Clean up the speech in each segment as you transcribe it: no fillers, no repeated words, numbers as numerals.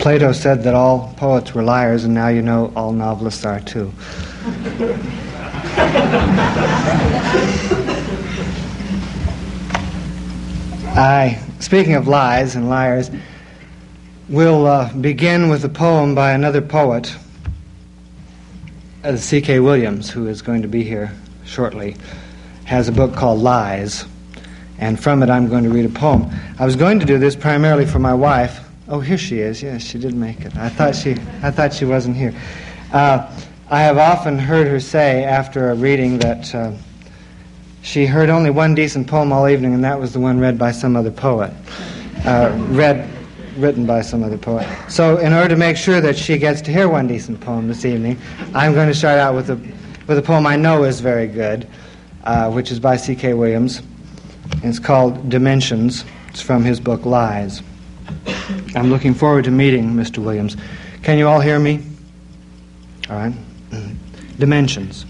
Plato said that all poets were liars, and now you know all novelists are too. Speaking of lies and liars, we'll begin with a poem by another poet, C.K. Williams, who is going to be here shortly, has a book called Lies, and from it I'm going to read a poem. I was going to do this primarily for my wife. Oh, here she is. Yes, she did make it. I thought she wasn't here. I have often heard her say after a reading that she heard only one decent poem all evening, and that was the one read by some other poet. Written by some other poet. So in order to make sure that she gets to hear one decent poem this evening, I'm going to start out with a poem I know is very good, which is by C.K. Williams. And it's called Dimensions. It's from his book Lies. I'm looking forward to meeting Mr. Williams. Can you all hear me? All right. Dimensions.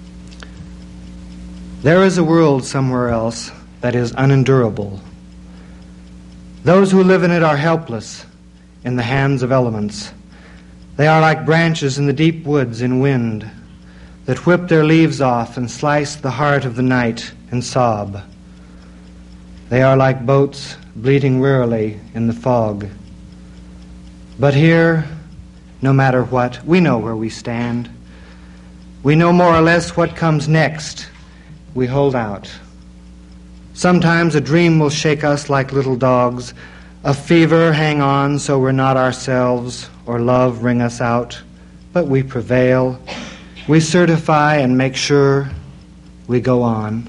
There is a world somewhere else that is unendurable. Those who live in it are helpless in the hands of elements. They are like branches in the deep woods in wind that whip their leaves off and slice the heart of the night and sob. They are like boats bleating wearily in the fog. But here, no matter what, we know where we stand. We know more or less what comes next. We hold out. Sometimes a dream will shake us like little dogs, a fever hang on so we're not ourselves, or love wring us out. But we prevail. We certify and make sure. We go on.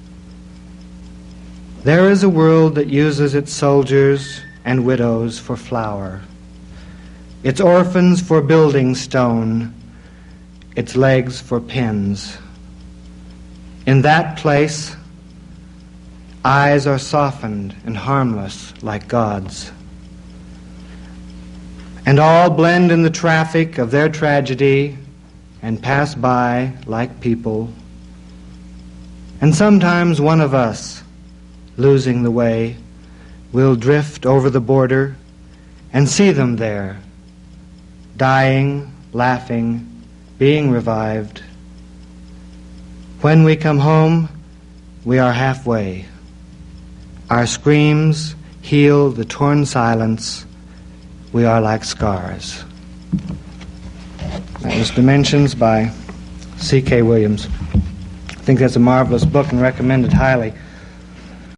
There is a world that uses its soldiers and widows for flour, its orphans for building stone, its legs for pins. In that place, eyes are softened and harmless like God's, and all blend in the traffic of their tragedy and pass by like people. And sometimes one of us, losing the way, will drift over the border and see them there, dying, laughing, being revived. When we come home, we are halfway. Our screams heal the torn silence. We are like scars. That was Dimensions by C.K. Williams. I think that's a marvelous book and recommend it highly.